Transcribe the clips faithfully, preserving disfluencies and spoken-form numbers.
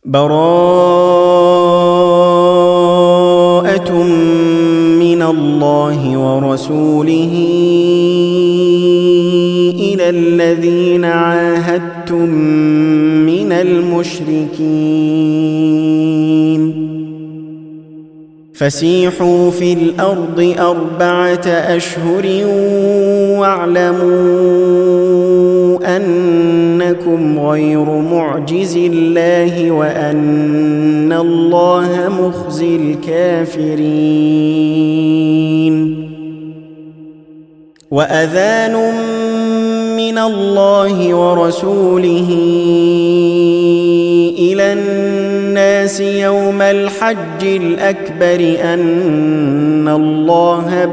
براءة من الله ورسوله إلى الذين عاهدتم من المشركين فسيحوا في الأرض أربعة أشهر واعلموا أنكم غير معجز الله وأن الله مخزي الكافرين وأذان من الله ورسوله إلى الناس يوم الحج الأكبر أن الله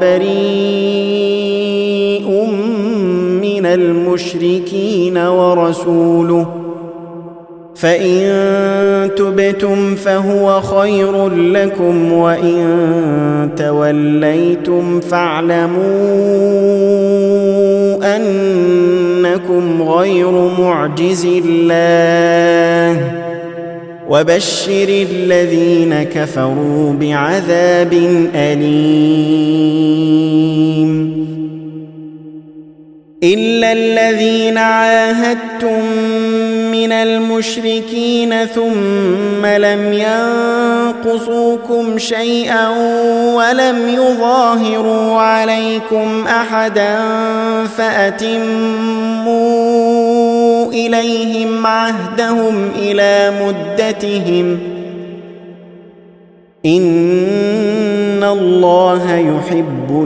بريء من المشركين ورسوله فإن تبتم فهو خير لكم وإن توليتم فاعلموا أنكم غير معجز الله وبشر الذين كفروا بعذاب أليم إلا الذين عاهدتم من المشركين ثم لم ينقصوكم شيئا ولم يظاهروا عليكم أحدا فأتموا إليهم عهدهم إلى مدتهم إن الله يحب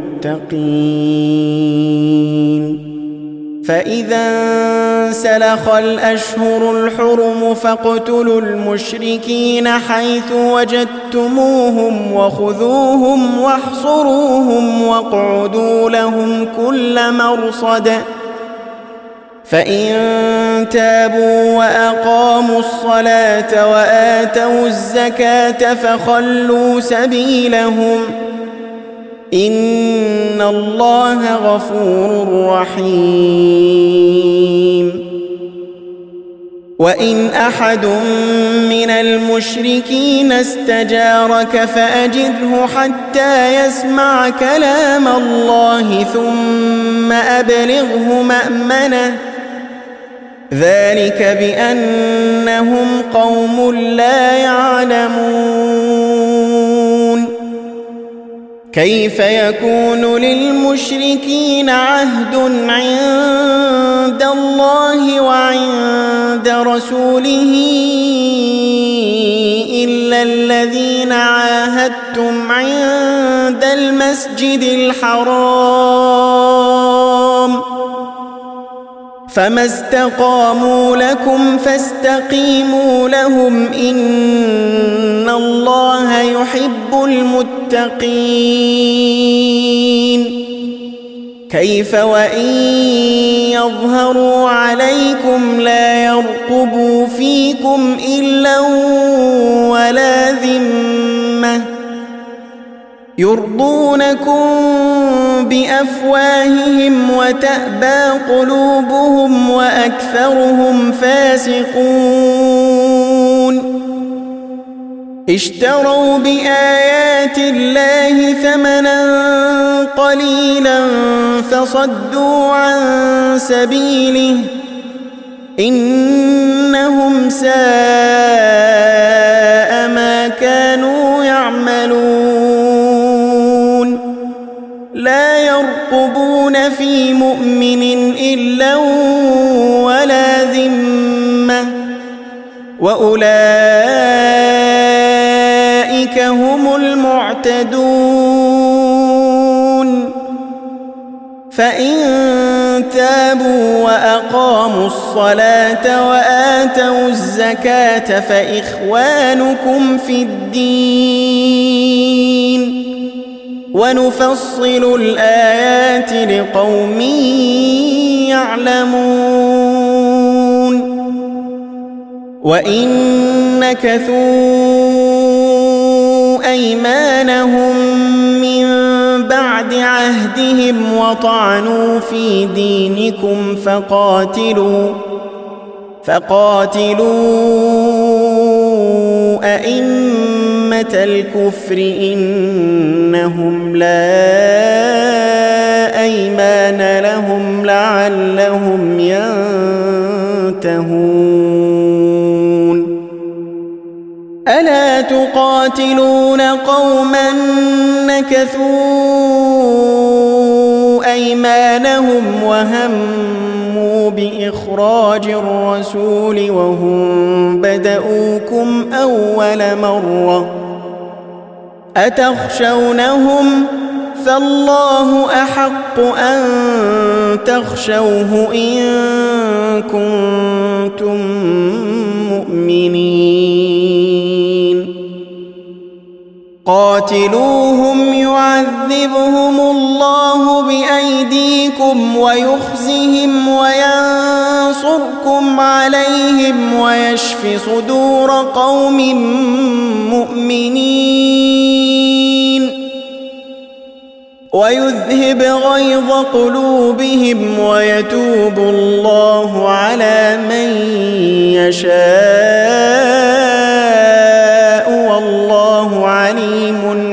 المتقين فإذا انسلخ الأشهر الحرم فاقتلوا المشركين حيث وجدتموهم وخذوهم واحصروهم واقعدوا لهم كل مرصد فإن تابوا وأقاموا الصلاة وآتوا الزكاة فخلوا سبيلهم إن الله غفور رحيم وإن أحد من المشركين استجارك فأجره حتى يسمع كلام الله ثم أبلغه مأمنه ذلك بأنهم قوم لا يعلمون كيف يكون للمشركين عهد عند الله وعند رسوله إلا الذين عاهدتم عند المسجد الحرام فما استقاموا لكم فاستقيموا لهم إن الله يحب المتقين كيف وإن يظهروا عليكم لا يرقبوا فيكم إلا ولا ذمة يرضونكم بأفواههم وتأبى قلوبهم وأكثرهم فاسقون اشتروا بآيات الله ثمنا قليلا فصدوا عن سبيله إنهم ساء ما كانوا يعملون لا يرقبون في مؤمن إلا ولا ذمة وأولئك هم المعتدون فإن تابوا وأقاموا الصلاة وآتوا الزكاة فإخوانكم في الدين ونفصل الآيات لقوم يعلمون وإن نكثوا أيمانهم من بعد عهدهم وطعنوا في دينكم فقاتلوا فقاتلوا أئمة الكفر إنهم لا أيمان لهم لعلهم ينتهون ألا تقاتلون قوما نكثوا أيمانهم وهموا بإخراج الرسول وهم بدؤوكم أول مرة أتخشونهم فالله أحق أن تخشوه إن كنتم مؤمنين قاتلوهم يعذبهم الله بأيديكم ويخزهم وينصركم عليهم ويشف صدور قوم مؤمنين ويذهب غيظ قلوبهم ويتوب الله على من يشاء والله عليم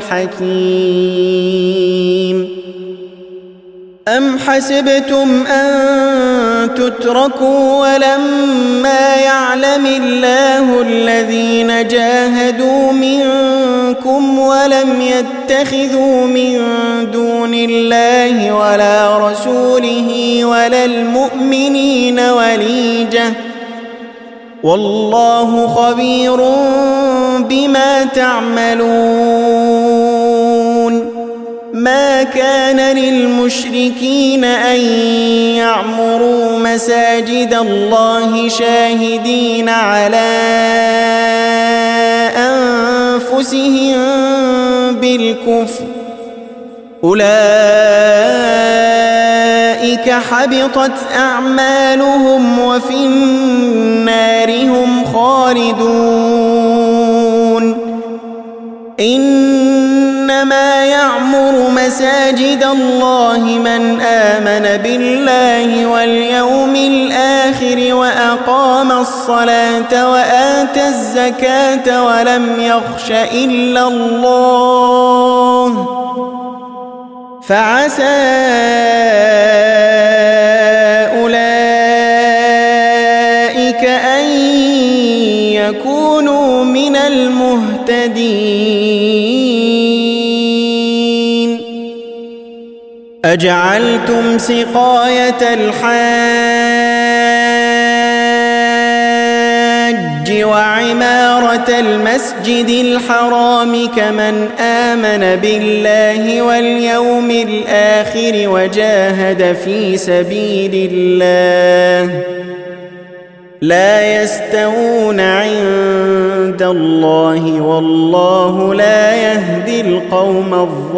حكيم أم حسبتم أن تتركوا ولما يعلم الله الذين جاهدوا منكم ولم يتخذوا من دون الله ولا رسوله ولا المؤمنين وليجة والله خبير بما تعملون ما كان للمشركين أن يعمروا مساجد الله شاهدين على أنفسهم بالكفر أولئك حبطت أعمالهم وفي النار هم خالدون إنما يعمر مساجد الله من آمن بالله واليوم الآخر وأقام الصلاة وآتى الزكاة ولم يخش إلا الله فعسى أولئك أن يكونوا من المهتدين أجعلتم سقاية الحاج وعمارة المسجد الحرام كمن آمن بالله واليوم الآخر وجاهد في سبيل الله لا يستوون عند الله والله لا يهدي القوم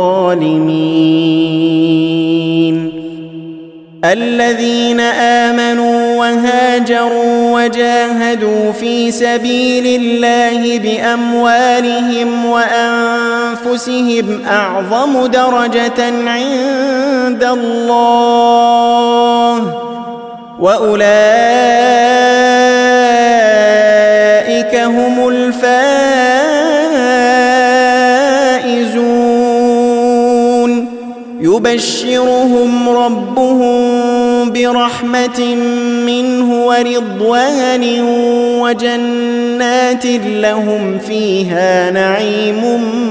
الظالمين الذين آمنوا وهاجروا وجاهدوا في سبيل الله بأموالهم وأنفسهم أعظم درجة عند الله وأولئك هم الفائزون يبشرهم ربهم برحمة منه ورضوان وجنات لهم فيها نعيم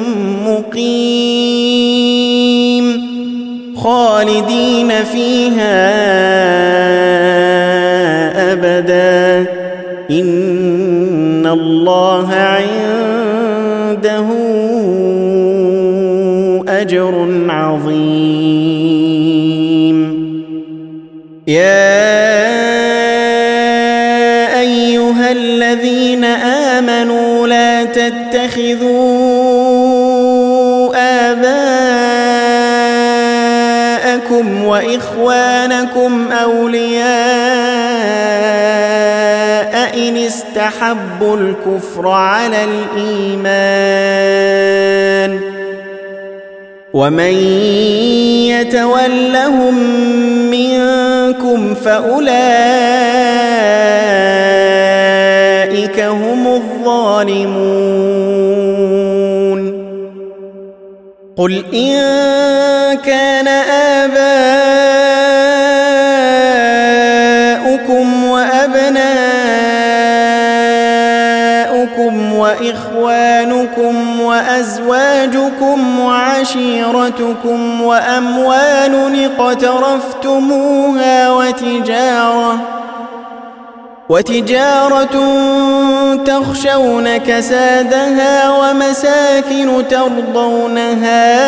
مقيم خالدين فيها أبدا إن الله عنده أجر عظيم يا أيها الذين آمنوا لا تتخذوا آباءكم وإخوانكم أولياء إن استحبوا الكفر على الإيمان ومن يتولهم منكم فأولئك هم الظالمون الظالمون قل إن كان آباؤكم وأبناؤكم وإخوانكم وأزواجكم وعشيرتكم وأموال اقترفتموها وتجارة وتجارة تخشون كسادها ومساكن ترضونها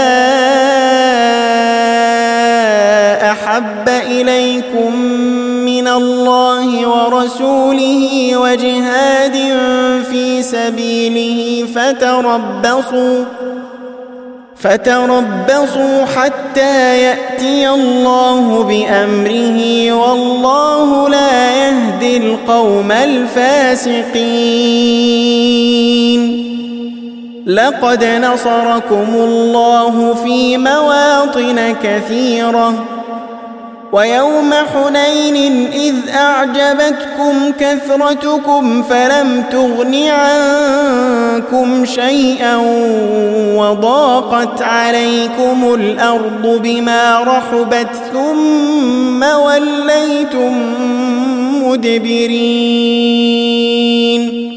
أحب إليكم من الله ورسوله وجهاد في سبيله فتربصوا فتربصوا حتى يأتي الله بأمره والله لا يهدي القوم الفاسقين لقد نصركم الله في مواطن كثيرة ويوم حنين إذ أعجبتكم كثرتكم فلم تغن عنكم شيئا وضاقت عليكم الأرض بما رحبت ثم وليتم مدبرين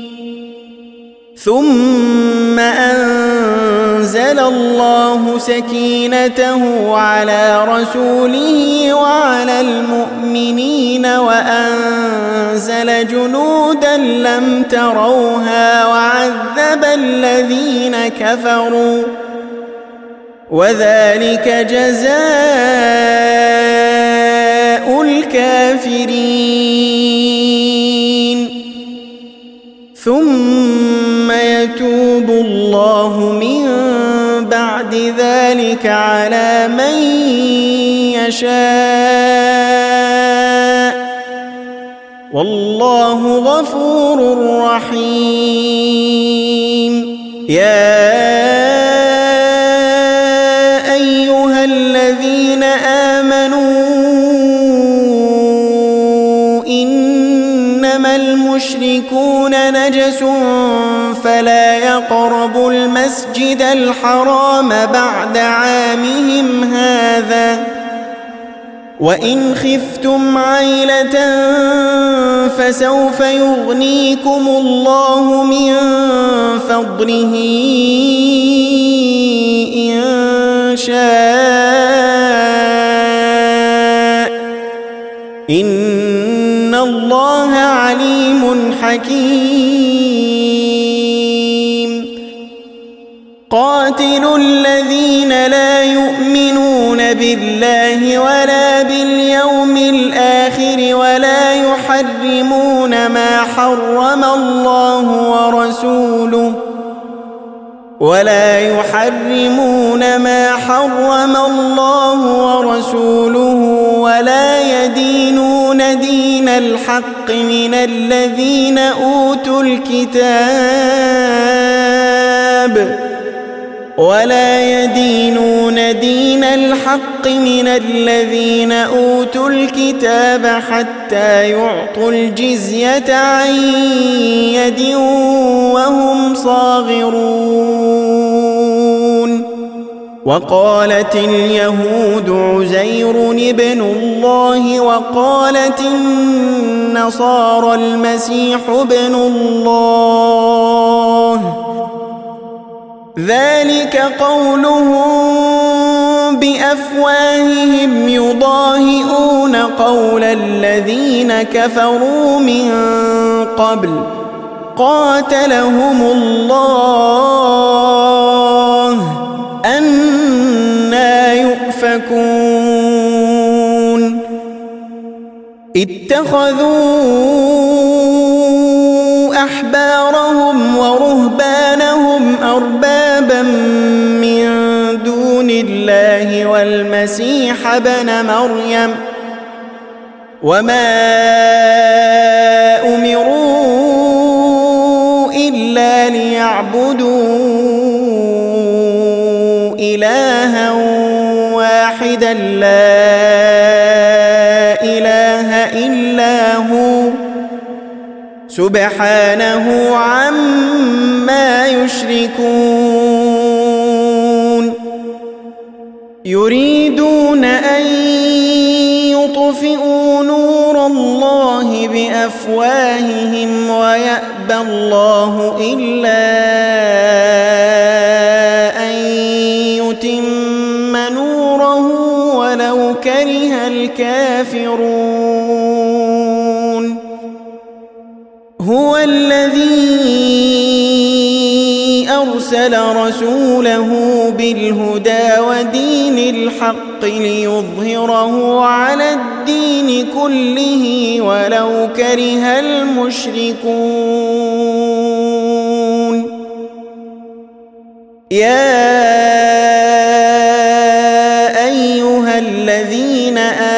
ثم أنزل الله سكينته على رسوله وعلى المؤمنين وأنزل جنودا لم تروها وعذب الذين كفروا وذلك جزاء الكافرين ثم يتوب الله من بعد ذلك على من يشاء والله غفور رحيم يا أيها الذين آمنوا إنما المشركون نجس فلا يقربوا المسجد الحرام بعد عامهم هذا وإن خفتم عيلة فسوف يغنيكم الله من فضله إن شاء إن الله عليم حكيم قاتلوا الذين لا يؤمنون بالله ولا باليوم الآخر ولا يحرمون ما حرم الله ورسوله ولا يحرمون ما حرم الله ورسوله ولا يدينون دين الحق من الذين أوتوا الكتاب ولا يدينون دين الحق من الذين أوتوا الكتاب حتى يعطوا الجزية عن يد وهم صاغرون وقالت اليهود عزير ابن الله وقالت النصارى المسيح ابن الله ذلك قولهم بأفواههم يضاهئون قول الذين كفروا من قبل قاتلهم الله أنى يؤفكون اتخذوا أحبارهم ورهبانهم أربابا من دون الله والمسيح ابن مريم وما أمروا إلا ليعبدوا إلها واحدا لا إله إلا هو سبحانه عما يشركون يريدون أن يطفئوا نور الله بأفواههم ويأبى الله إلا أن يتم نوره ولو كره الكافرون هو الذي أرسل رسوله بالهدى ودين الحق ليظهره على الدين كله ولو كره المشركون يا أيها الذين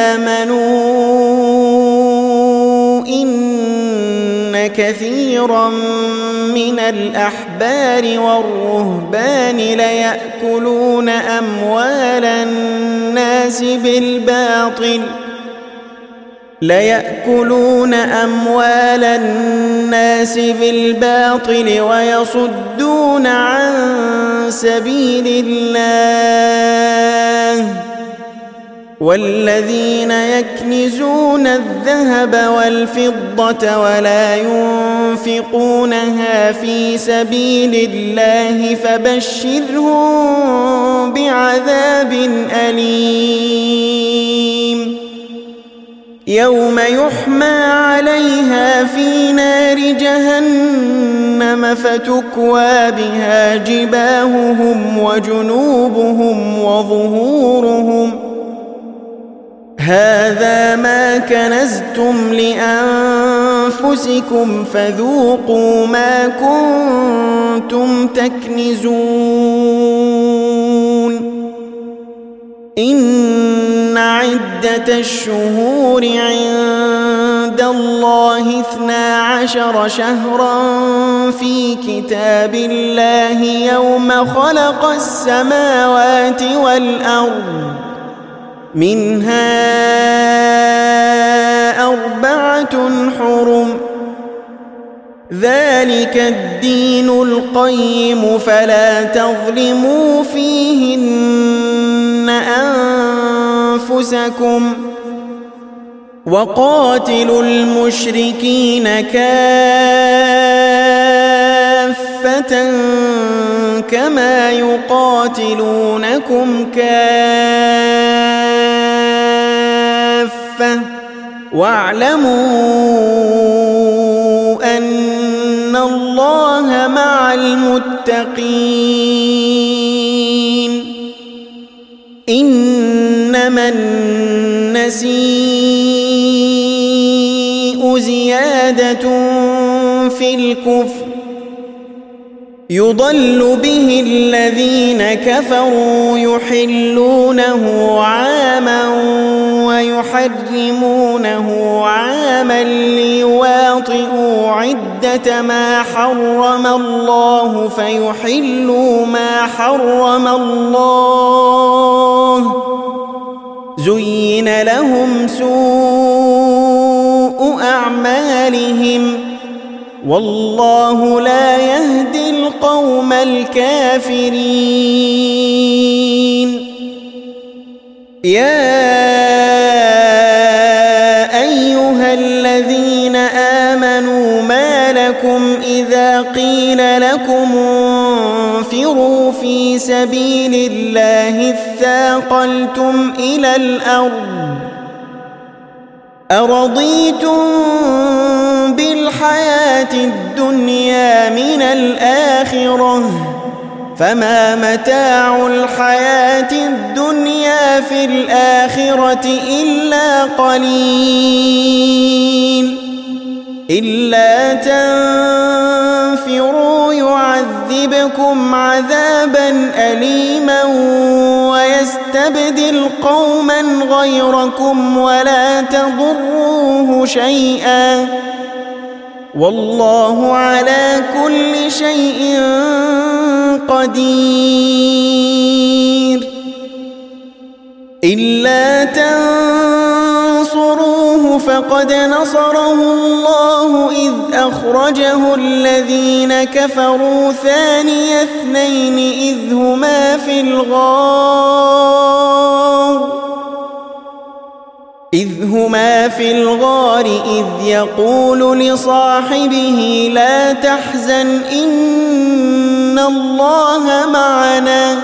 آمنوا إن كثيرا من الأحبار والرهبان ليأكلون أموال الناس بالباطل ليأكلون أموال الناس بالباطل ويصدون عن سبيل الله والذين يكنزون الذهب والفضة ولا ينفقونها في سبيل الله فبشرهم بعذاب أليم يوم يحمى عليها في نار جهنم فتكوى بها جباههم وجنوبهم وظهورهم هذا ما كنزتم لأنفسكم فذوقوا ما كنتم تكنزون إن عدة الشهور عند الله اثنا عشر شهرا في كتاب الله يوم خلق السماوات والأرض منها أربعة حرم ذلك الدين القيم فلا تظلموا فيهن أنفسكم وقاتلوا المشركين كافة كما يقاتلونكم كافة واعلموا أن الله مع المتقين إنما النسيء زيادة في الكفر يضل به الذين كفروا يحلونه عاما ويحرمونه عاما ليواطئوا عدة ما حرم الله فيحلوا ما حرم الله زين لهم سوء أعمالهم والله لا يهدي القوم الكافرين يا أيها الذين آمنوا ما لكم إذا قيل لكم انفروا في سبيل الله اثاقلتم إلى الأرض أرضيتم بالحياة الدنيا من الآخرة فما متاع الحياة الدنيا في الآخرة إلا قليل إلا تنفروا يعذبكم عذابا أليما ويستبدل قوما غيركم ولا تضروه شيئا والله على كل شيء قدير إلا تنصروه فقد نصره الله إذ أخرجه الذين كفروا ثاني اثنين إذ هما في الغار إذ هما في الغار إذ يقول لصاحبه لا تحزن إن الله معنا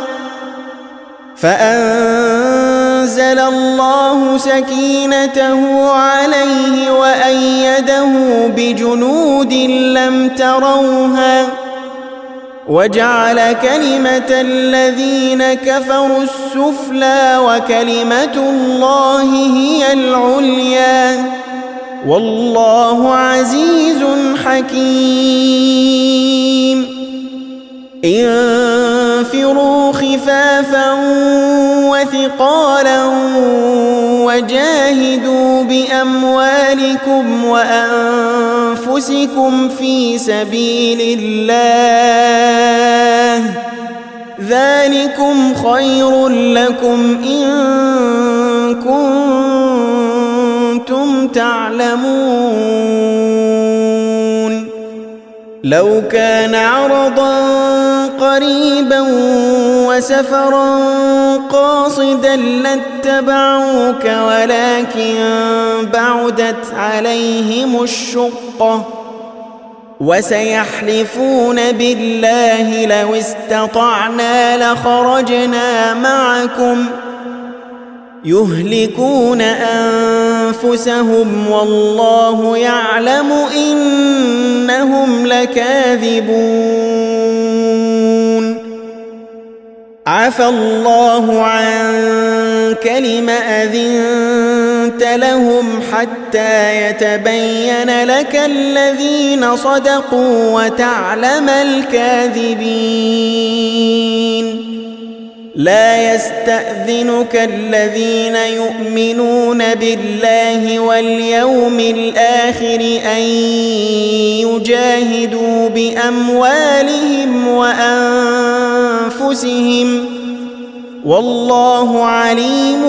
فأنزل الله سكينته عليه وأيده بجنود لم تروها وجعل كلمة الذين كفروا السفلى وكلمة الله هي العليا والله عزيز حكيم انفروا خفافا وثقالا وجاهدوا بأموالكم وأنفسكم في سبيل الله ذلكم خير لكم إن كنتم تعلمون لو كان عرضا قريبا وسفرا قاصدا لاتبعوك ولكن بعدت عليهم الشقة وسيحلفون بالله لو استطعنا لخرجنا معكم يهلكون أنفسهم والله يعلم إنهم لكاذبون عفى الله عنك لم أذنت لهم حتى يتبين لك الذين صدقوا وتعلم الكاذبين لا يستأذنك الذين يؤمنون بالله واليوم الآخر أن يجاهدوا بأموالهم وأنفسهم والله عليم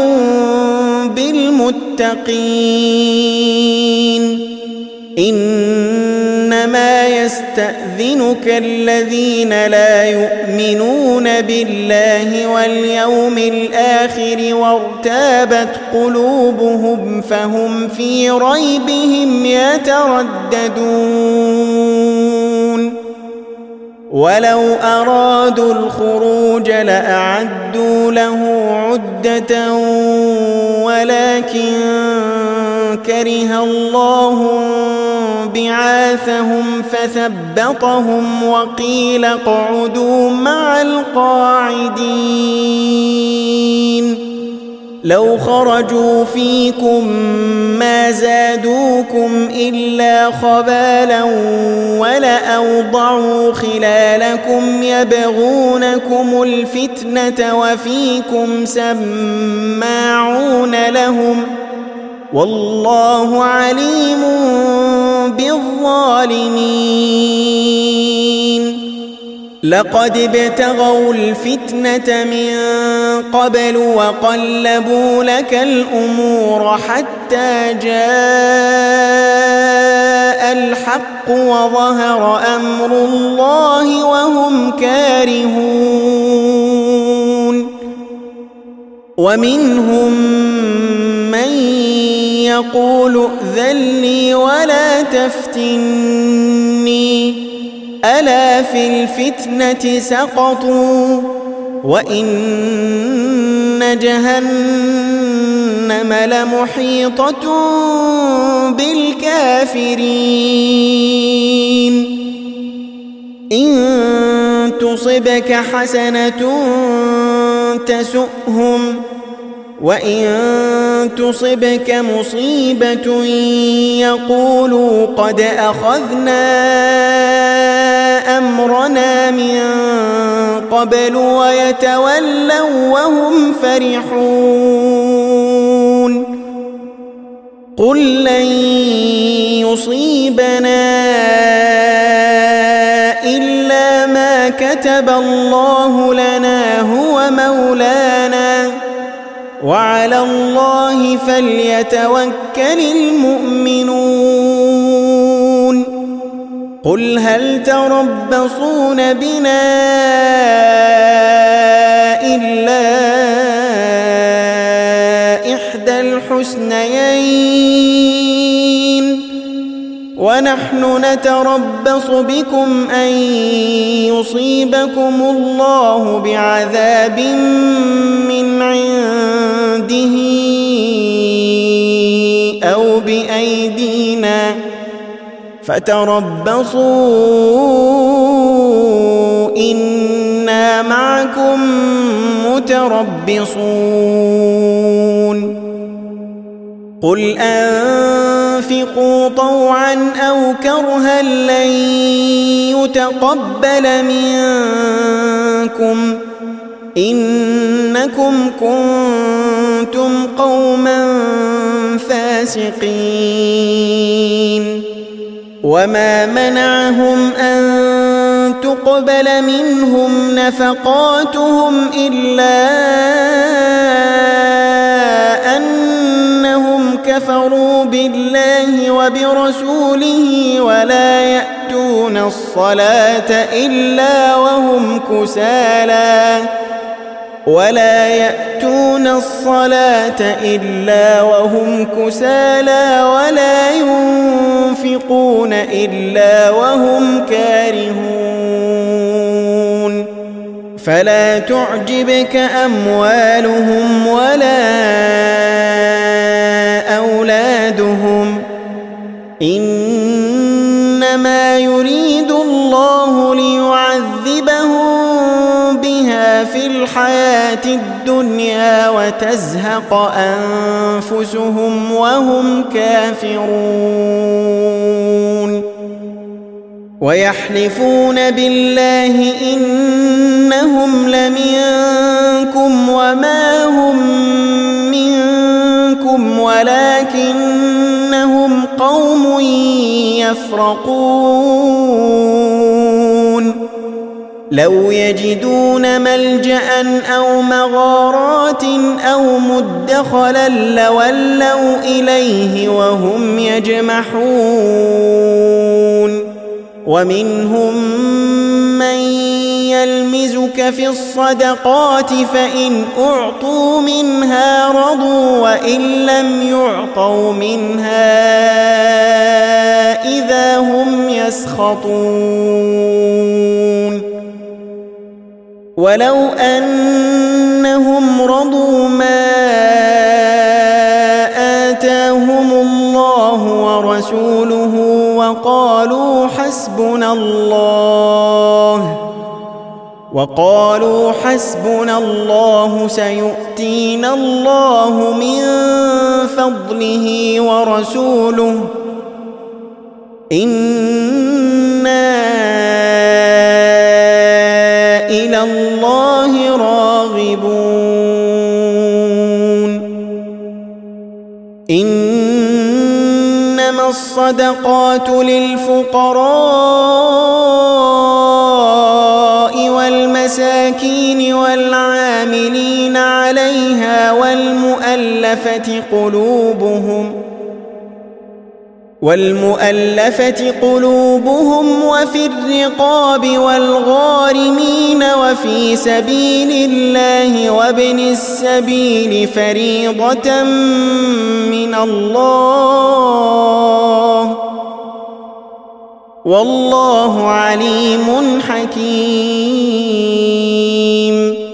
بالمتقين إنما يستأذنك الذين لا يؤمنون بالله واليوم الآخر وارتابت قلوبهم فهم في ريبهم يترددون ولو أرادوا الخروج لأعدوا له عدة ولكن كره الله بعاثهم فثبطهم وقيل اقعدوا مع القاعدين لو خرجوا فيكم ما زادوكم إلا خبالا ولأوضعوا خلالكم يبغونكم الفتنة وفيكم سماعون لهم والله عليم بالظالمين لقد ابتغوا الفتنة من قبل وقلبوا لك الأمور حتى جاء الحق وظهر أمر الله وهم كارهون ومنهم من يقول ائذن لي ولا تفتني ألا في الفتنة سقطوا وإن جهنم لمحيطة بالكافرين إن تصبك حسنة تسؤهم وإن تصبك مصيبة يقولوا قد أخذنا أمرنا من قبل ويتولوا وهم فرحون قل لن يصيبنا إلا ما كتب الله لنا هو مولانا وعلى الله فليتوكل المؤمنون قل هل تربصون بنا إلا إحدى الحسنيين ونحن نتربص بكم أن يصيبكم الله بعذاب من عنده أو بأيدينا فتربصوا إنا معكم متربصون قل أنفقوا طوعا أو كرها لن يتقبل منكم إنكم كنتم قوما فاسقين وما منعهم أن تقبل منهم نفقاتهم إلا أنهم كفروا بالله وبرسوله ولا يأتون الصلاة إلا وهم كسالى ولا يأتون الصلاة إلا وهم كسالى ولا ينفقون إلا وهم كارهون فلا تعجبك أموالهم ولا أولادهم إنما يريد الله ليعذبهم بها في الحياة الدنيا وتزهق أنفسهم وهم كافرون ويحلفون بالله إنهم لمنكم وما هم منكم ولكنهم قوم يفرقون لو يجدون ملجأ أو مغارات أو مدخلا لولوا إليه وهم يجمحون ومنهم من يلمزك في الصدقات فإن أعطوا منها رضوا وإن لم يعطوا منها إذا هم يسخطون ولو أنهم رضوا ما آتاهم الله ورسوله وقالوا حسبنا الله وقالوا حسبنا الله سيؤتينا الله من فضله ورسوله إنا إلى الله راغبون إنما الصدقات للفقراء والمساكين والعاملين عليها والمؤلفة قلوبهم والمؤلفة قلوبهم وفي الرقاب والغارمين وفي سبيل الله وابن السبيل فريضة من الله والله عليم حكيم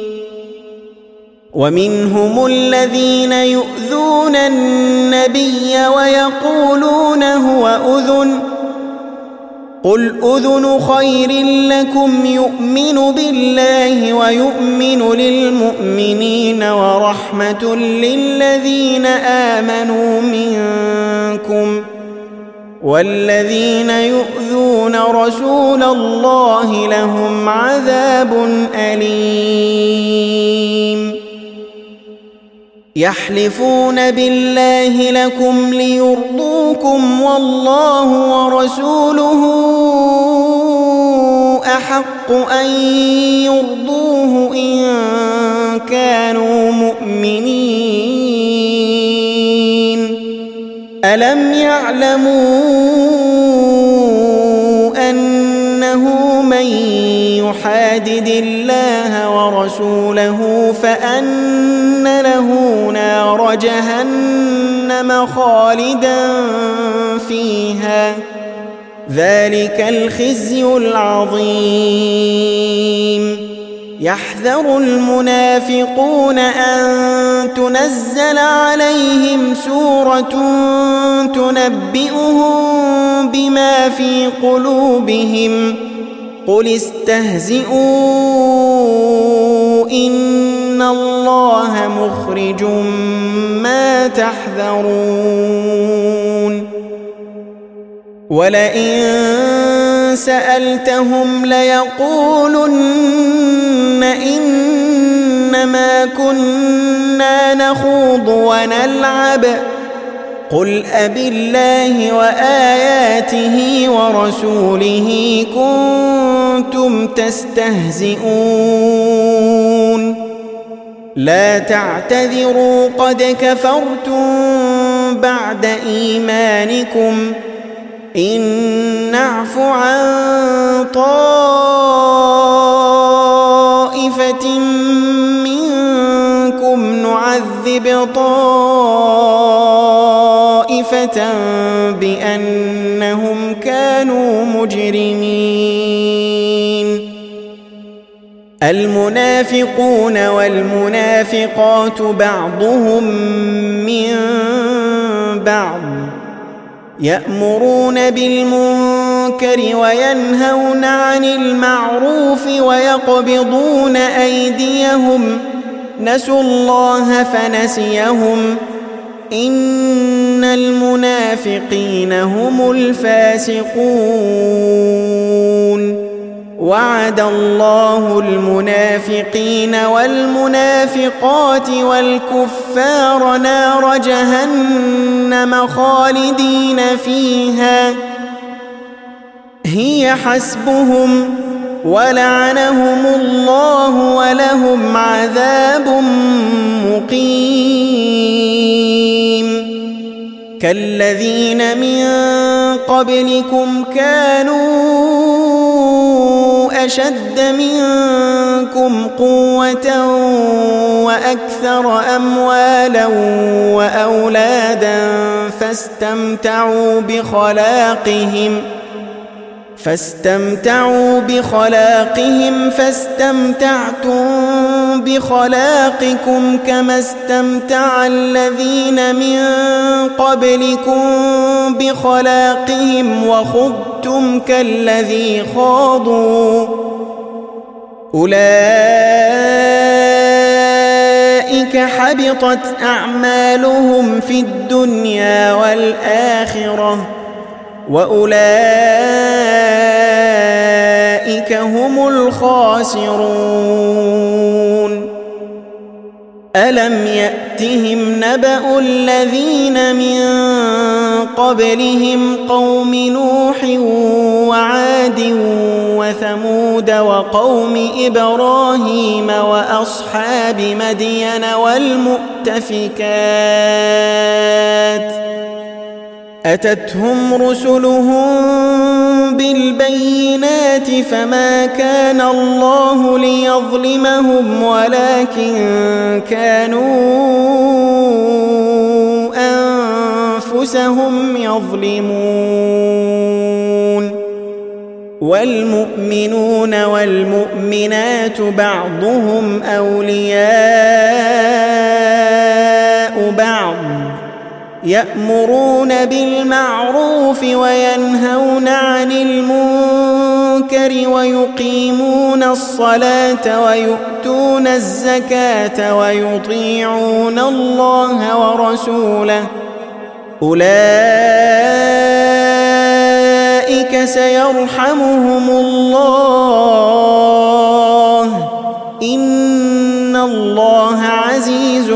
ومنهم الذين يؤذون النبي ويقولون هو أذن قل أذن خير لكم يؤمن بالله ويؤمن للمؤمنين ورحمة للذين آمنوا منكم والذين يؤذون رسول الله لهم عذاب أليم يحلفون بالله لكم ليرضوكم والله ورسوله أحق أن يرضوه إن كانوا مؤمنين ألم يعلموا أنه من يحادد الله ورسوله فأن له نار جهنم خالدا فيها ذلك الخزي العظيم يحذر المنافقون أن تنزل عليهم سورة تنبئهم بما في قلوبهم قل استهزئوا إن الله مخرج ما تحذرون ولئن سألتهم ليقولن إنما كنا نخوض ونلعب قل أبالله وآياته ورسوله كنتم تستهزئون لا تعتذروا قد كفرتم بعد إيمانكم إن نعف عن طائفة منكم نعذب طائفة بأنهم كانوا مجرمين المنافقون والمنافقات بعضهم من بعض يأمرون بالمنكر وينهون عن المعروف ويقبضون أيديهم نسوا الله فنسيهم إن المنافقين هم الفاسقون وعد الله المنافقين والمنافقات والكفار نار جهنم خالدين فيها هي حسبهم ولعنهم الله ولهم عذاب مقيم كالذين من قبلكم كانوا أشد منكم قوة وأكثر أموالا وأولادا فاستمتعوا بخلاقهم فاستمتعوا بخلاقهم فاستمتعتم بخلاقكم كما استمتع الذين من قبلكم بخلاقهم وخضتم كالذي خاضوا أولئك حبطت أعمالهم في الدنيا والآخرة وأولئك هم الخاسرون ألم يأتهم نبأ الذين من قبلهم قوم نوح وعاد وثمود وقوم إبراهيم وأصحاب مدين والمؤتفكات أتتهم رسلهم بالبينات فما كان الله ليظلمهم ولكن كانوا أنفسهم يظلمون والمؤمنون والمؤمنات بعضهم أولياء بعض يأمرون بالمعروف وينهون عن المنكر ويقيمون الصلاة ويؤتون الزكاة ويطيعون الله ورسوله أولئك سيرحمهم الله إن الله عزيز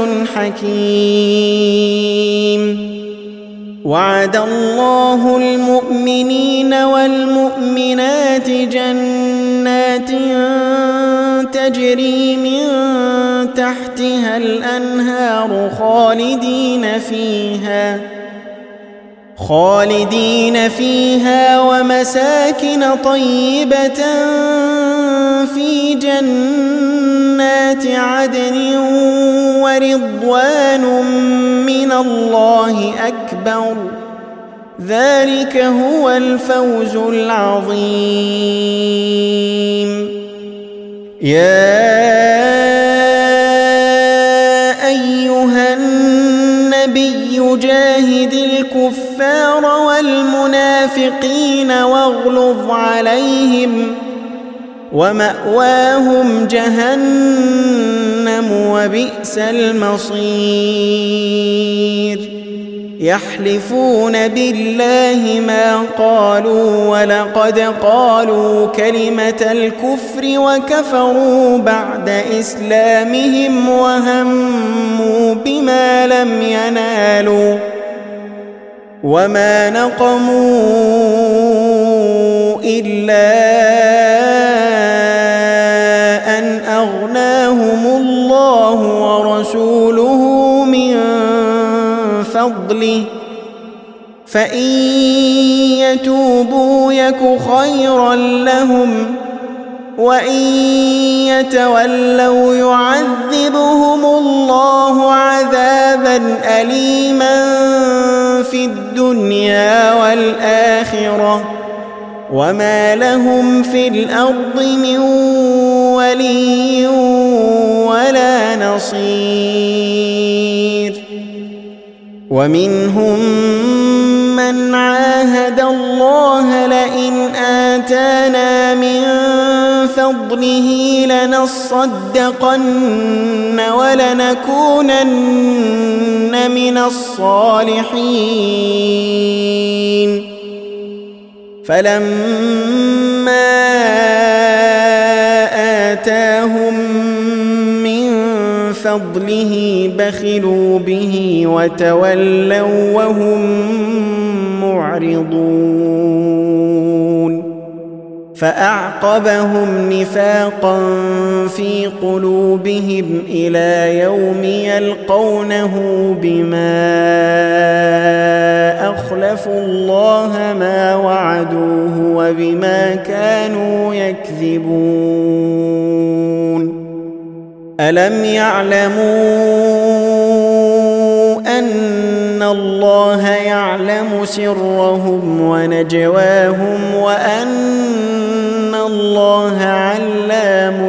حكيم وعد الله المؤمنين والمؤمنات جنات تجري من تحتها الأنهار خالدين فيها خالدين فيها ومساكن طيبة في جنات عدن ورضوان من الله أكبر ذلك هو الفوز العظيم. يا أيها النبي جاهد الكفار والمنافقين واغلظ عليهم ومأواهم جهنم وبئس المصير. يحلفون بالله ما قالوا ولقد قالوا كلمة الكفر وكفروا بعد إسلامهم وهموا بما لم ينالوا وما نقموا إلا أن أغناهم الله ورسوله من فضله فإن يتوبوا يك خيرا لهم وإن يتولوا يعذبهم الله عذابا أليما في الدنيا والآخرة وما لهم في الأرض من ولي ولا نصير. ومنهم من عاهد الله لئن آتانا من فضله لنصدقن ولنكونن من الصالحين فلما آتاهم من فضله بخلوا به وتولوا وهم معرضون فأعقبهم نفاقا في قلوبهم إلى يوم يلقونه بما أخلفوا الله ما وعدوه وبما كانوا يكذبون. ألم يعلموا أن الله يعلم سرهم ونجواهم وأن الله علام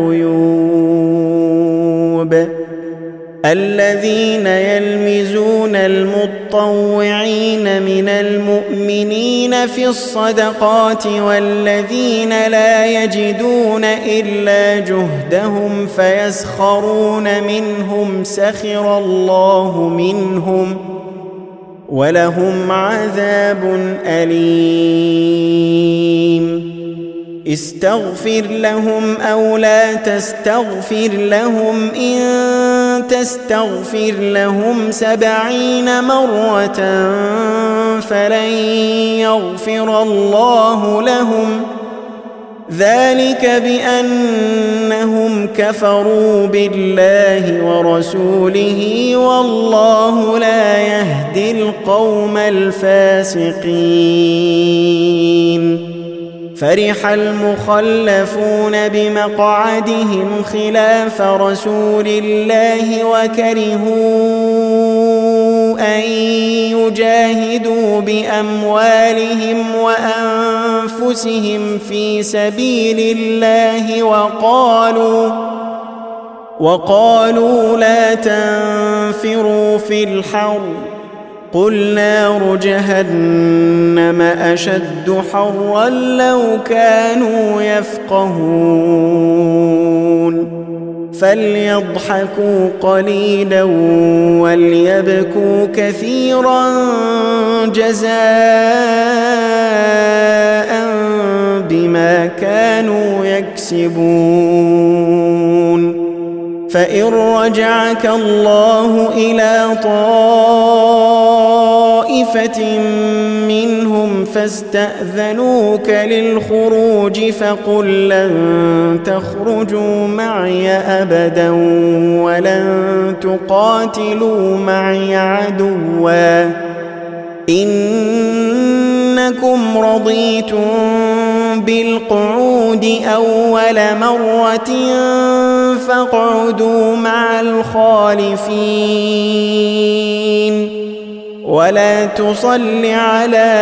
الغيوب؟ الذين يلمزون المطوعين من المؤمنين في الصدقات والذين لا يجدون إلا جهدهم فيسخرون منهم سخر الله منهم ولهم عذاب أليم. استغفر لهم أو لا تستغفر لهم إن تستغفر لهم سبعين مرة فلن يغفر الله لهم ذلك بأنهم كفروا بالله ورسوله والله لا يهدي القوم الفاسقين. فرح المخلفون بمقعدهم خلاف رسول الله وكرهوا أن يجاهدوا بأموالهم وأنفسهم في سبيل الله وقالوا وقالوا لا تنفروا في الحر قل نار جهنم أشد حرا لو كانوا يفقهون. فليضحكوا قليلا وليبكوا كثيرا جزاء بما كانوا يكسبون. فإن رجعك الله إلى طائفة منهم فاستأذنوك للخروج فقل لن تخرجوا معي أبدا ولن تقاتلوا معي عدوا إنكم رضيتم بالقعود أول مرة فاقعدوا مع الخالفين ولا تصل على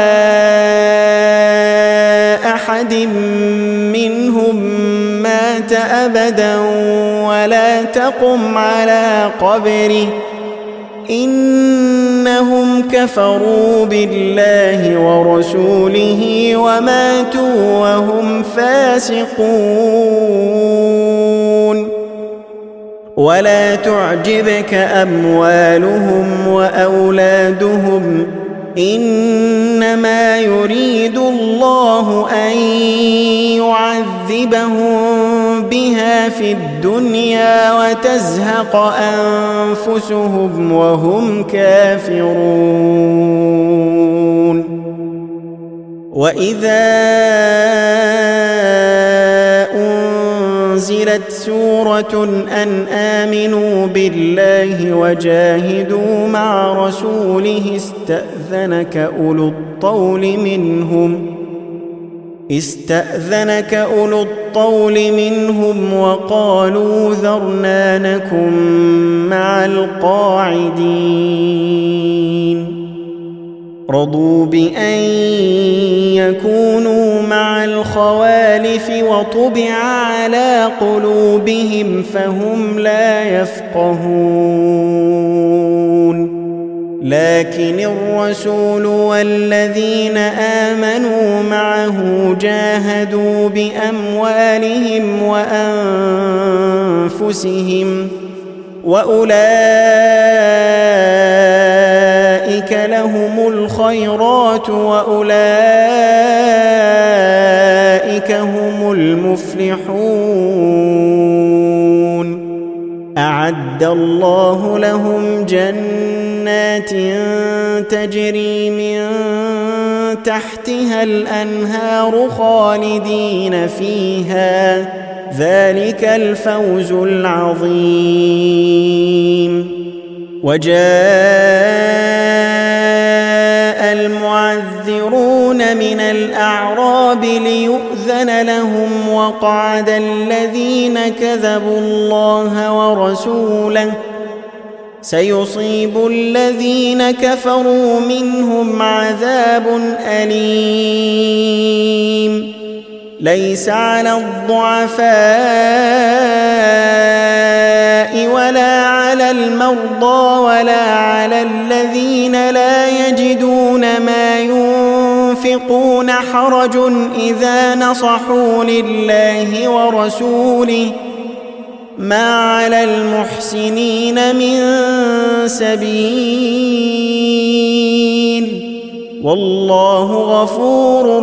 أحد منهم مات أبدا ولا تقم على قبره إنهم كفروا بالله ورسوله وماتوا وهم فاسقون ولا تعجبك أموالهم وأولادهم إنما يريد الله أن يعذبهم بها في الدنيا وتزهق أنفسهم وهم كافرون وإذا أنزلت سورة أن آمنوا بالله وجاهدوا مع رسوله استأذنك أولو الطول منهم استأذنك أولو الطول منهم وقالوا ذرنا نكن مع القاعدين رضوا بأن يكونوا مع الخوالف وطبع على قلوبهم فهم لا يفقهون لكن الرسول والذين آمنوا معه جاهدوا بأموالهم وأنفسهم وأولئك لهم الخيرات وأولئك هم المفلحون أعد الله لهم جنات تجري من تحتها الأنهار خالدين فيها ذلك الفوز العظيم وجاء المعذرون من الأعراب ليؤذن لهم وقعد الذين كذبوا الله ورسوله سيصيب الذين كفروا منهم عذاب أليم ليس على الضعفاء ولا على المرضى ولا على الذين لا يجدون ما ينفقون حرج إذا نصحوا لله ورسوله ما على المحسنين من سبيل والله غفور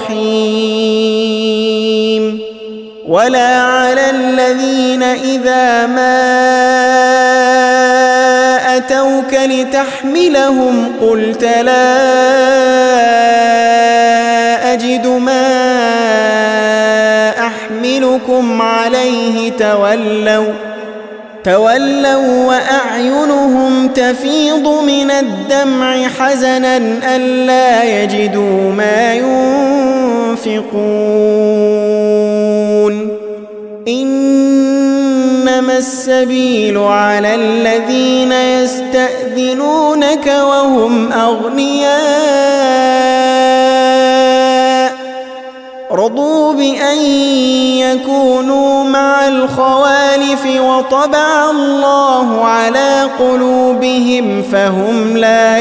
رحيم ولا على الذين إذا ما أتوك لتحملهم قلت لا أجد ما أحملكم عليه تولوا تولوا وأعينهم تفيض من الدمع حزنا ألا يجدوا ما ينفقون إنما السبيل على الذين يستأذنونك وهم أغنياء رضوا بأن يكونوا مع الخوالف وطبع الله على قلوبهم فهم لا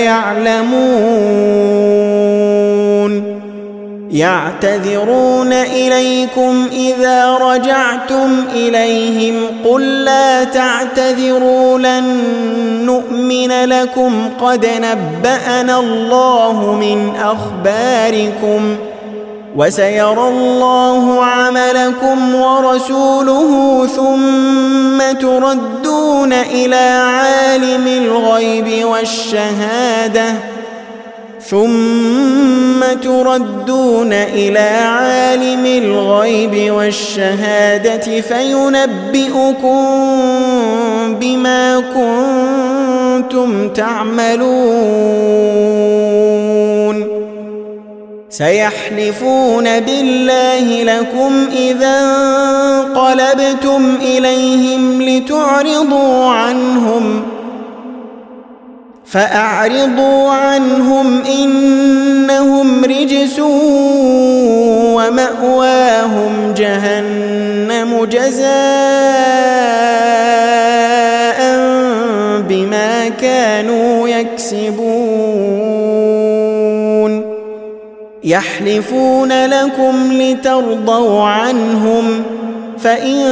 يعلمون يعتذرون إليكم إذا رجعتم إليهم قل لا تعتذروا لن نؤمن لكم قد نبأنا الله من أخباركم وسيرى الله عملكم ورسوله ثم تردون إلى عالم الغيب والشهادة ثم تردون إلى عالم الغيب والشهادة فينبئكم بما كنتم تعملون سيحلفون بالله لكم إذا انقلبتم إليهم لتعرضوا عنهم فأعرضوا عنهم إنهم رجس ومأواهم جهنم جزاء بما كانوا يكسبون يحلفون لكم لترضوا عنهم فإن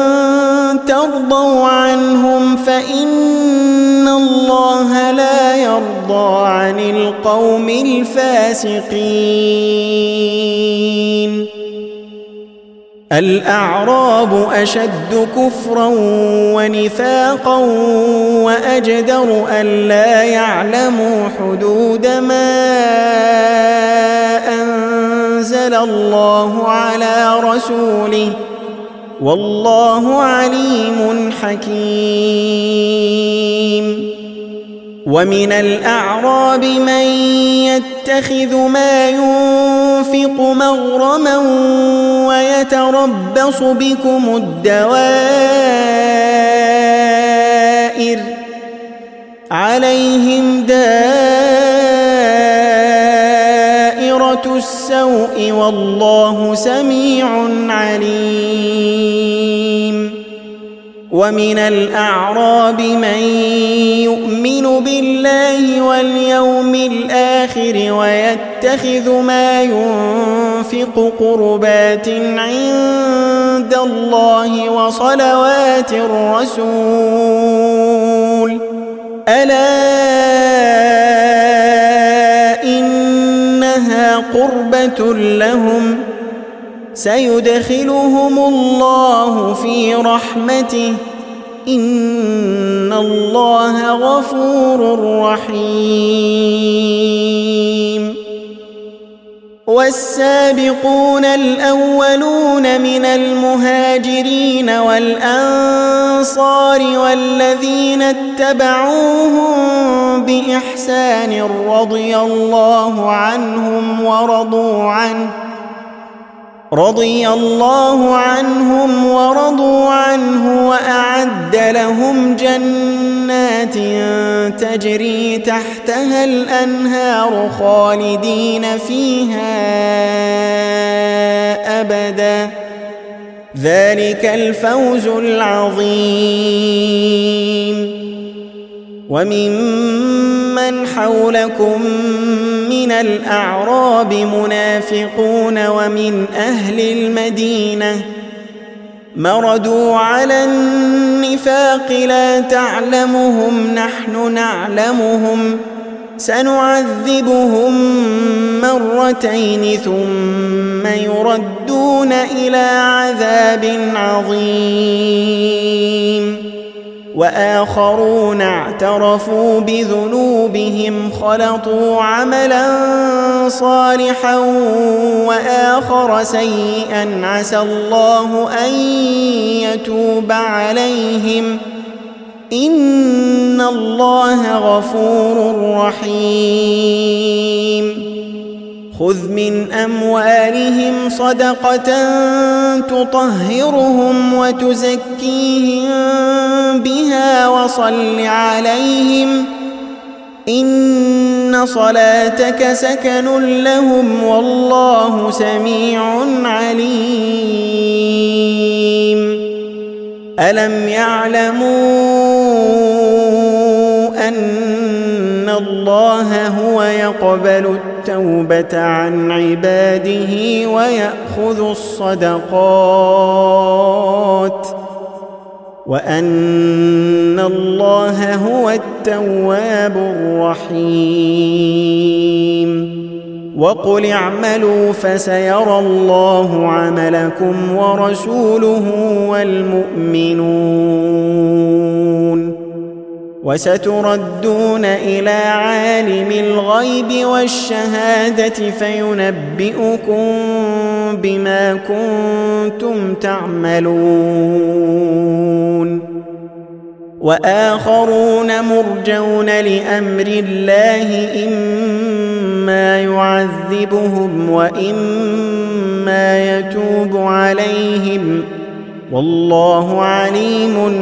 ترضوا عنهم فإن الله لا يرضى عن القوم الفاسقين الأعراب أشد كفرا ونفاقا وأجدر ألا يعلموا حدود ما أنزل الله على رسوله والله عليم حكيم ومن الأعراب من يتخذ ما ينفق مغرما ويتربص بكم الدوائر عليهم دائرة السوء والله سميع عليم ومن الأعراب من يؤمن بالله واليوم الآخر ويتخذ ما ينفق قربات عند الله وصلوات الرسول ألا إنها قربة لهم سيدخلهم الله في رحمته إن الله غفور رحيم والسابقون الأولون من المهاجرين والأنصار والذين اتبعوهم بإحسان رضي الله عنهم ورضوا عنه رضي الله عنهم ورضوا عنه وأعد لهم جنات تجري تحتها الأنهار خالدين فيها أبدا ذلك الفوز العظيم وممن حولكم من الأعراب منافقون ومن أهل المدينة مردوا على النفاق لا تعلمهم نحن نعلمهم سنعذبهم مرتين ثم يردون إلى عذاب عظيم وآخرون اعترفوا بذنوبهم خلطوا عملا صالحا وآخر سيئا عسى الله أن يتوب عليهم إن الله غفور رحيم خذ من أموالهم صدقة تطهرهم وتزكيهم بها وصل عليهم إن صلاتك سكن لهم والله سميع عليم ألم يعلموا أن الله هو يقبل التوبة عن عباده ويأخذ الصدقات وأن الله هو التواب الرحيم وقل اعملوا فسيرى الله عملكم ورسوله والمؤمنون وستردون إلى عالم الغيب والشهادة فينبئكم بما كنتم تعملون وآخرون مرجون لأمر الله إما يعذبهم وإما يتوب عليهم والله عليم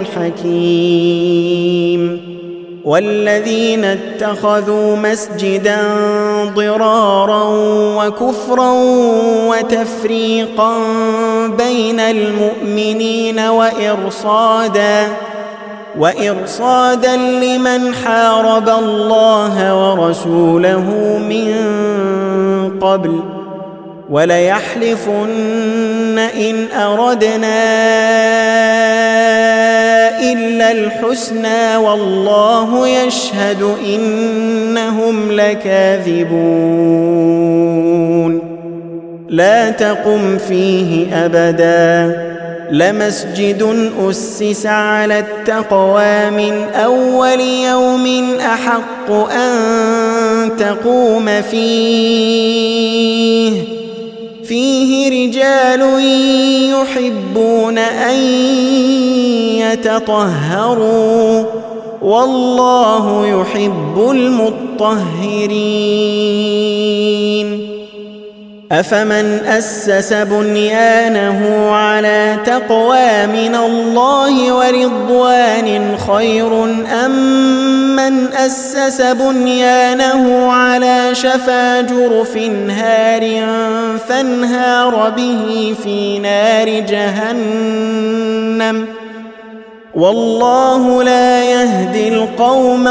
حكيم والذين اتخذوا مسجدا ضرارا وكفرا وتفريقا بين المؤمنين وإرصادا وإرصادا لمن حارب الله ورسوله من قبل وليحلفن إن أردنا إلا الحسنى والله يشهد إنهم لكاذبون لا تقم فيه أبدا لمسجد أسس على التقوى من أول يوم أحق أن تقوم فيه فيه رجال يحبون أن يتطهروا والله يحب المطهرين أفمن أسس بنيانه على تقوى من الله ورضوان خير أم من أسس بنيانه على شفا جرف هار فانهار به في نار جهنم والله لا يهدي القوم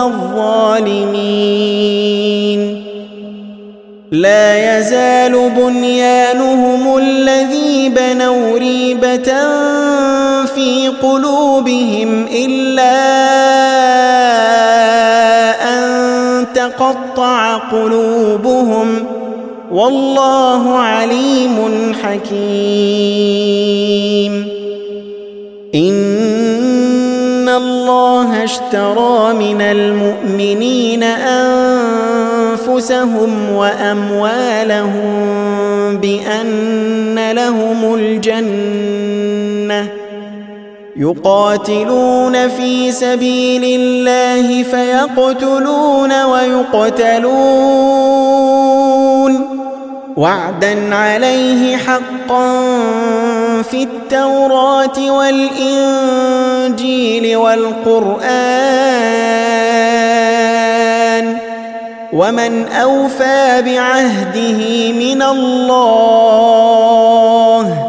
الظالمين لا يزال بنيانهم الذي بنوا ريبة في قلوبهم إلا أن تقطع قلوبهم والله عليم حكيم إن الله اشترى من المؤمنين أنفسهم وأموالهم بأن لهم الجنة يقاتلون في سبيل الله فيقتلون ويقتلون وعدا عليه حقا في التوراة والإنجيل والقرآن ومن أوفى بعهده من الله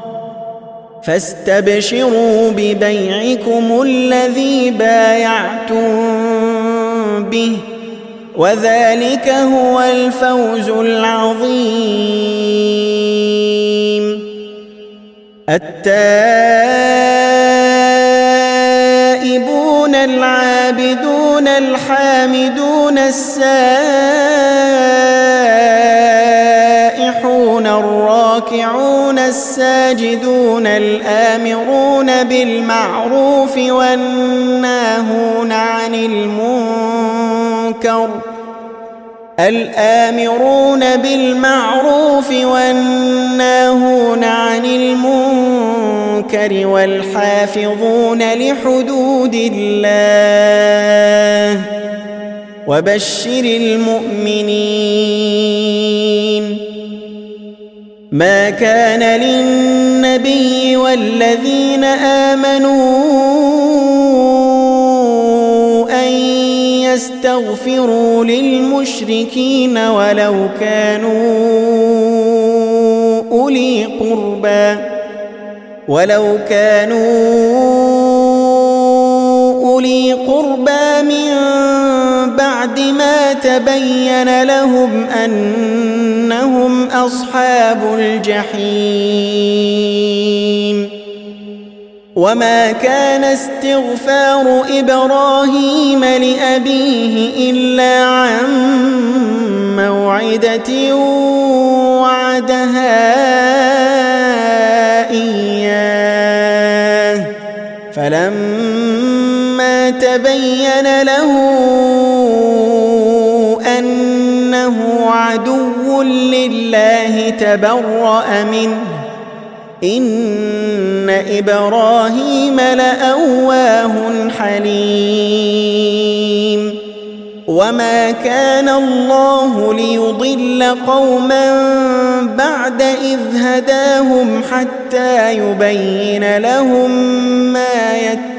فاستبشروا ببيعكم الذي بايعتم به وذلك هو الفوز العظيم التائبون العابدون الحامدون السائحون الراكعون الساجدون الآمرون بالمعروف والناهون عن المنكر الآمرون بالمعروف والناهون عن المنكر والحافظون لحدود الله وبشر المؤمنين ما كان للنبي والذين آمنوا أن يستغفروا للمشركين ولو كانوا أولي قربى ولو كانوا أولي قربى من بعد ما تبين لهم أنهم أصحاب الجحيم وما كان استغفار إبراهيم لأبيه إلا عن موعدة وعدها إياه فلما تبين له أنه عدو لله تبرأ منه إن إبراهيم لأواه حليم وما كان الله ليضل قوما بعد إذ هداهم حتى يبين لهم ما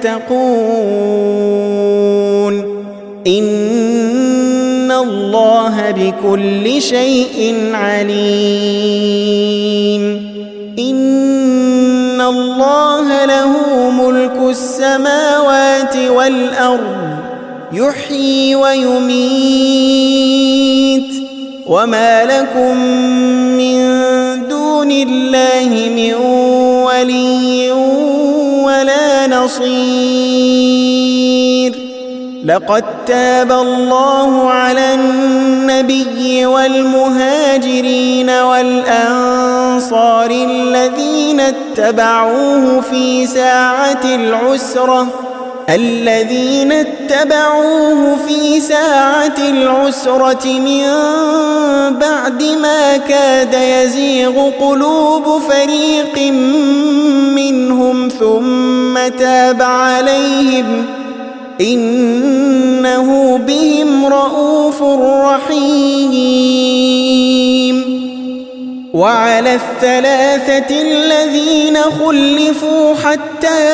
يتقون إن الله بكل شيء عليم إن الله له ملك السماوات والأرض يحيي ويميت وما لكم من دون الله من ولي ولا نصير لقد تاب الله على النبي والمهاجرين والأنصار الذين اتبعوه في ساعة العسرة الذين اتبعوه في ساعة العسرة من بعد ما كاد يزيغ قلوب فريق منهم ثم تاب عليهم إنه بهم رءوف رحيم وعلى الثلاثة الذين خلفوا حتى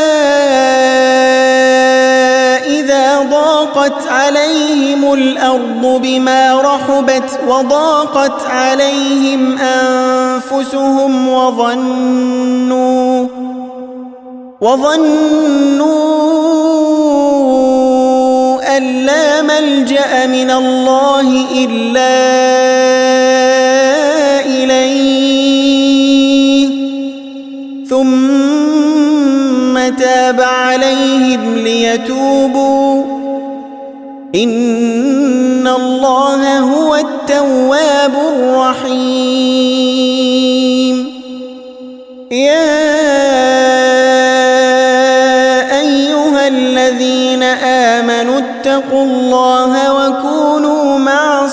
إذا ضاقت عليهم الأرض بما رحبت وضاقت عليهم أنفسهم وظنوا وظنوا أن لا ملجأ من الله إلا إليه ثم تاب عليهم ليتوبوا إن الله هو التواب الرحيم يا أيها الذين آمنوا اتقوا الله وكونوا مع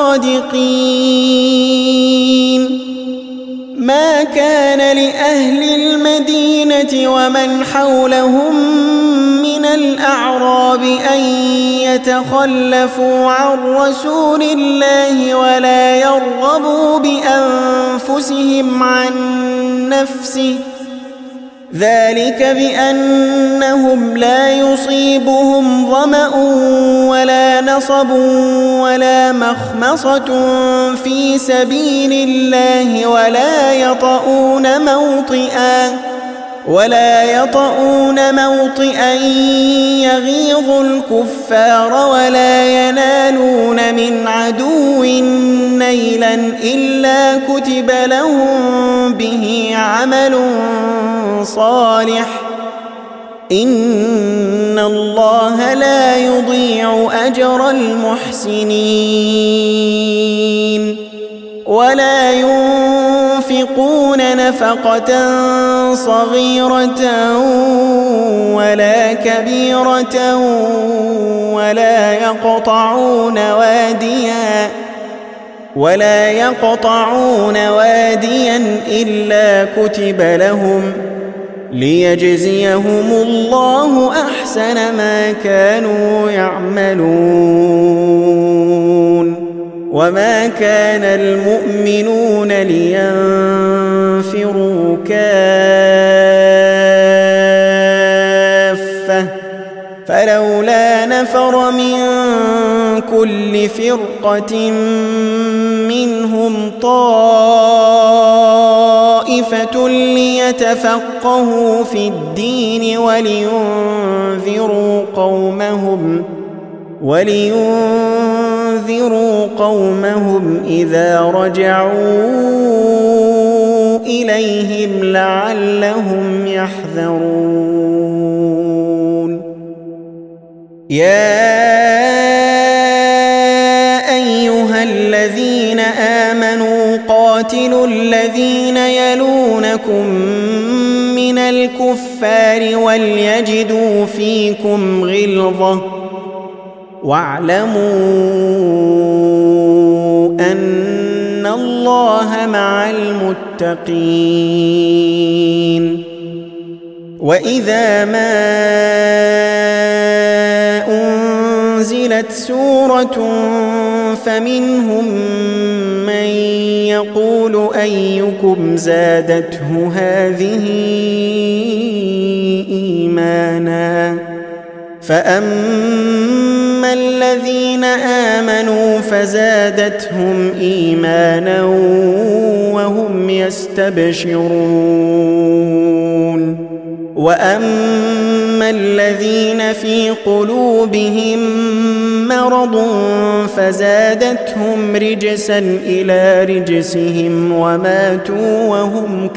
الصادقين ما كان لأهل المدينة ومن حولهم من الأعراب أن يتخلفوا عن رسول الله ولا يرغبوا بأنفسهم عن نفسه ذلك بأنهم لا يصيبهم ظمأ ولا نصب ولا مخمصة في سبيل الله ولا يطؤون موطئا ولا يطؤون موطئا يغيظ الكفار ولا ينالون من عدو نيلا إلا كتب لهم به عمل صالح إن الله لا يضيع أجر المحسنين ولا ينفقون نفقة صغيرة ولا كبيرة ولا يقطعون واديا ولا يقطعون واديا إلا كتب لهم ليجزيهم الله أحسن ما كانوا يعملون وما كان المؤمنون لينفروا كافة فلولا نفر من كل فرقة منهم طائفة ليتفقهوا في الدين ولينذروا قومهم ولينذروا قومهم إذا رجعوا إليهم لعلهم يحذرون يا أيها الذين قاتلوا الذين يلونكم من الكفار وليجدوا فيكم غلظة واعلموا أن الله مع المتقين. وإذا ما أنزلت سورة فمنهم من يقول أيكم زادته هذه إيمانا فأما الذين آمنوا فزادتهم إيمانا وهم يستبشرون وأما الذين في قلوبهم مرض فزادتهم رجسا إلى رجسهم وماتوا وهم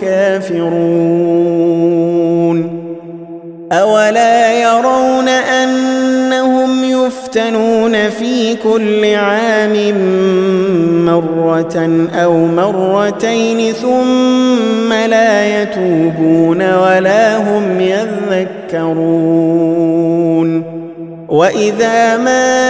كافرون. أولا يرون أنهم يفتنون في كل عام مرة أو مرتين ثم لا يتوبون ولا هم يذكرون. وإذا ما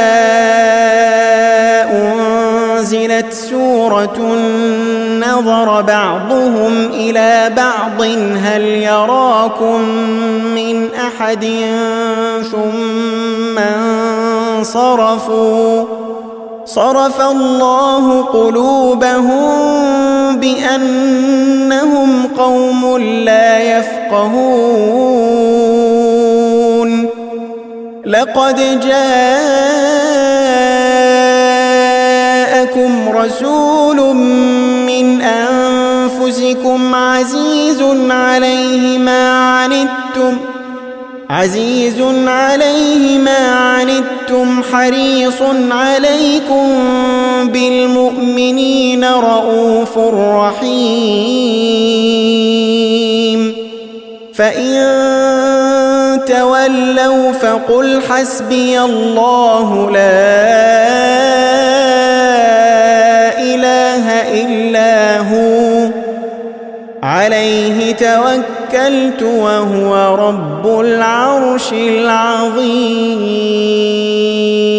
أنزلت سورة نظر بعضهم إلى بعض هل يراكم من أحد ثم انصرفوا صرف الله قلوبهم بأنهم قوم لا يفقهون. لقد جاءكم رسول من أنفسكم عزيز عليه ما عنتم عزيز عليه ما عنتم حريص عليكم بالمؤمنين رؤوف رحيم. فإن تولوا فقل حسبي الله لا إله إلا هو عليه توكلت وهو رب العرش العظيم.